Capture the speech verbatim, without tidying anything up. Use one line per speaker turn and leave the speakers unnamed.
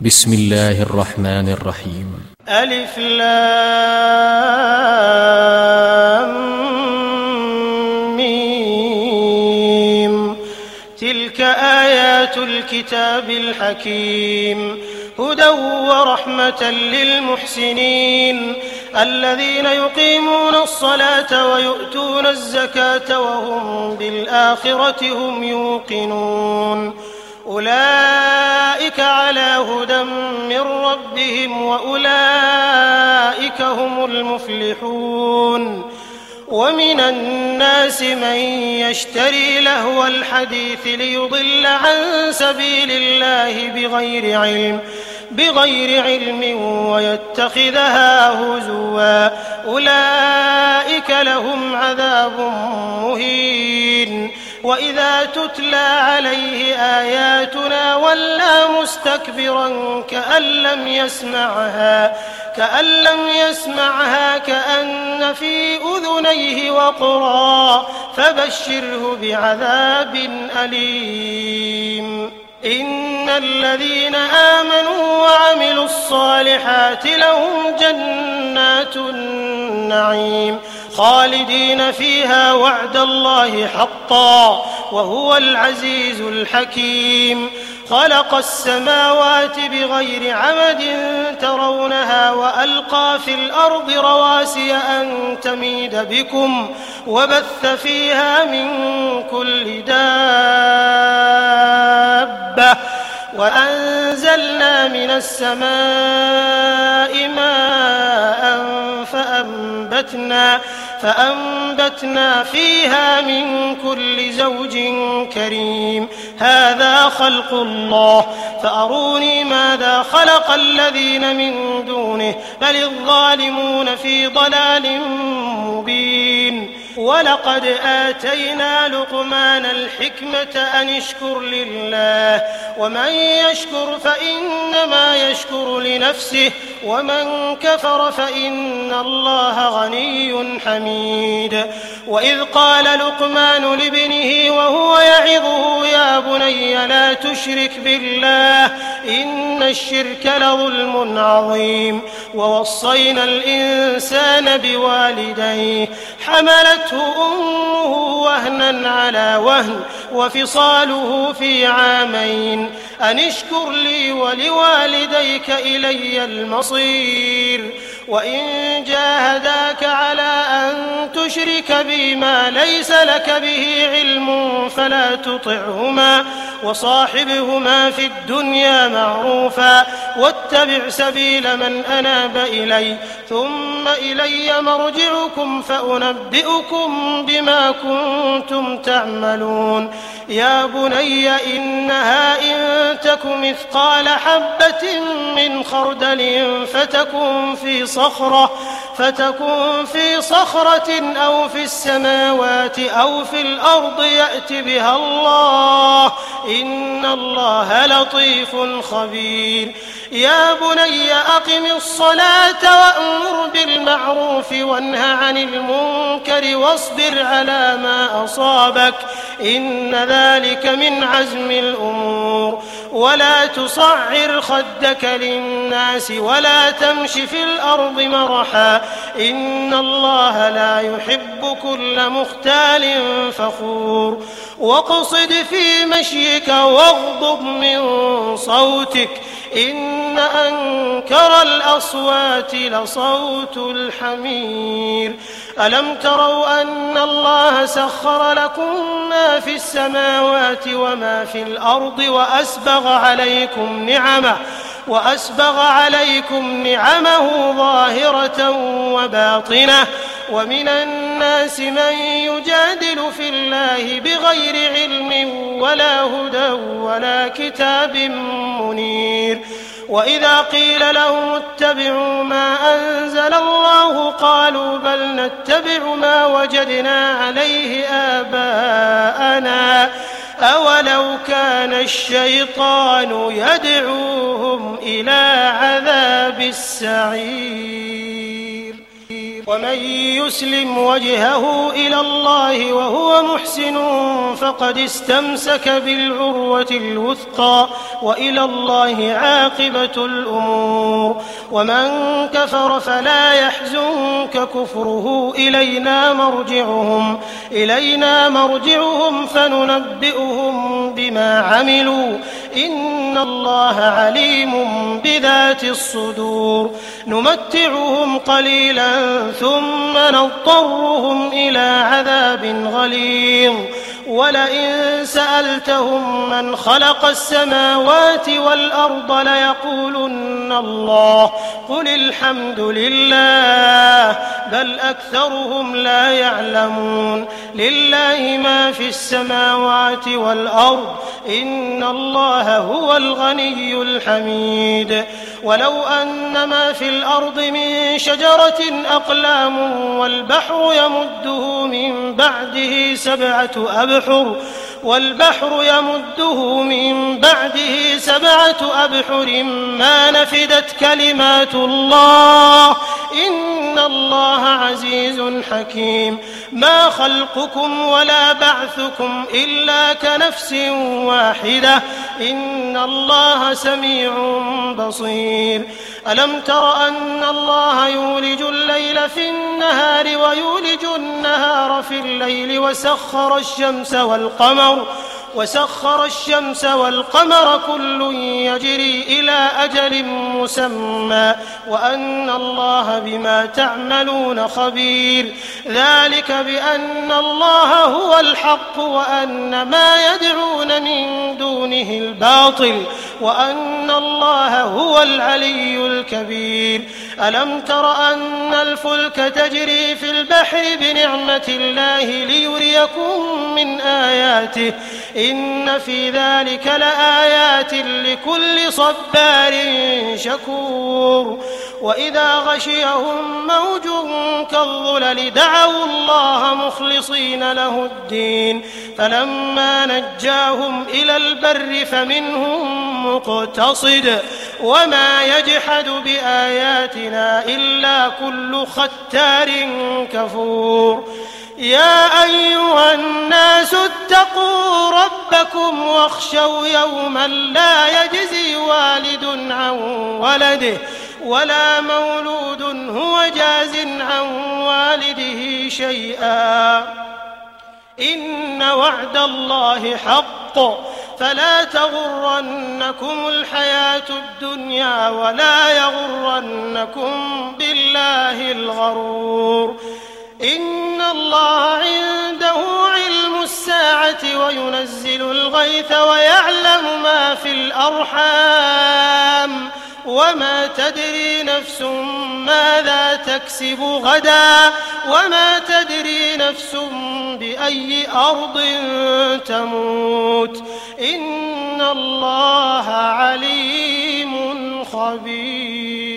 بسم الله الرحمن الرحيم.
ألف لام ميم. تلك آيات الكتاب الحكيم، هدى ورحمة للمحسنين الذين يقيمون الصلاة ويؤتون الزكاة وهم بالآخرة هم يوقنون. أولئك على هدى من ربهم وأولئك هم المفلحون. ومن الناس من يشتري لهو الحديث ليضل عن سبيل الله بغير علم بغير علم ويتخذها هزوا، أولئك لهم عذاب مهين. وإذا تتلى عليه آياتنا ولى مستكبرا كأن لم يسمعها كأن لم يسمعها كأن في أذنيه وقرا، فبشره بعذاب أليم. إن الذين آمنوا وعملوا الصالحات لهم جنات النعيم خالدين فيها وعد الله حقا وهو العزيز الحكيم. خلق السماوات بغير عمد ترونها وألقى في الأرض رواسي أن تميد بكم وبث فيها من كل دابة وأنزلنا من السماء ماء فأنبتنا فأنبتنا فيها من كل زوج كريم. هذا خلق الله فأروني ماذا خلق الذين من دونه بل الظالمون في ضلال مبين. ولقد آتينا لقمان الحكمة أن اشكر لله ومن يشكر فإنما يشكر لنفسه ومن كفر فإن الله غني حميد. وإذ قال لقمان لابنه وهو يعظه يا بني لا تشرك بالله إن الشرك لظلم عظيم. ووصينا الإنسان بوالديه حملته أمه وهنا على وهن وفصاله في عامين أن اشكر لي ولوالديك إلي المصير. وإن جاهداك على أن تشرك بي ما ليس لك به علم فلا تطعهما وصاحبهما في الدنيا معروفا واتبع سبيل من أناب إلي ثم إلي مرجعكم فأنبئكم بما كنتم تعملون. يا بني إنها إن تك مثقال حبة من خردل فتكن في صخرة فتكن في صخرة أو في السماوات أو في الأرض يأت بها الله إن الله لطيف خبير. يا بني أقم الصلاة وأمر بالمعروف وانه عن المنكر واصبر على ما أصابك إن ذلك من عزم الأمور. ولا تصعر خدك للناس ولا تمش في الأرض مرحا إن الله لا يحب كل مختال فخور. واقصد في مشيك واغضض من صوتك إن أنكر الأصوات لصوت الحمير. ألم تروا أن الله سخر لكم ما في السماوات وما في الأرض وأسبغ عليكم نعمه وأسبغ عليكم نعمه ظاهرة وباطنة. ومن الناس من يجادل في الله بغير علم ولا هدى ولا كتاب منير. وإذا قيل لهم اتبعوا ما أنزل الله قالوا بل نتبع ما وجدنا عليه آباءنا أولو كان الشيطان يدعوهم إلى عذاب السعير. ومن يسلم وجهه إلى الله وهو محسن فقد استمسك بالعروة الوثقى وإلى الله عاقبة الأمور ومن كفر فلا يحزنك كفره إلينا مرجعهم إلينا مرجعهم فننبئهم بما عملوا إن الله عليم بذات الصدور نمتعهم قليلا ثم نضطرهم إلى عذاب غليظ ولئن سألتهم من خلق السماوات والأرض ليقولن الله قل الحمد لله بل أكثرهم لا يعلمون لله ما في السماوات والأرض إن الله هو الغني الحميد ولو أن ما في الأرض من شجرة أقلام والبحر يمده من بعده سبعة أبحر والبحر يمده من بعده سبعة أبحر ما نفدت كلمات الله إن الله عزيز حكيم ما خلقكم ولا بعثكم إلا كنفس واحدة إن الله سميع بصير ألم تر أن الله يولج الليل في النهار ويولج النهار في الليل وسخر الشمس والقمر وسخر الشمس والقمر كل يجري إلى أجل مسمى وأن الله بما تعملون خبير ذلك بأن الله هو الحق وأن ما يدعون من دونه الباطل وأن الله هو العلي الكبير ألم تر أن الفلك تجري في البحر بنعمة الله ليريكم من آياته إن في ذلك لآيات لكل صبار شكور وإذا غشيهم موج كالظلل دعوا الله مخلصين له الدين فلما نجاهم إلى البر فمنهم مقتصد وما يجحد بآياتنا إلا كل ختار كفور يا أيها الناس اتقوا ربكم واخشوا يوما لا يجزي والد عن ولده ولا مولود هو جاز عن والده شيئا إن وعد الله حق فلا تغرنكم الحياة الدنيا ولا يغرنكم بالله الغرور إن الله عنده علم الساعة وينزل الغيث ويعلم ما في الأرحام وما تدري نفس ماذا تكسب غدا وما تدري نفس بأي أرض تموت إن الله عليم خبير.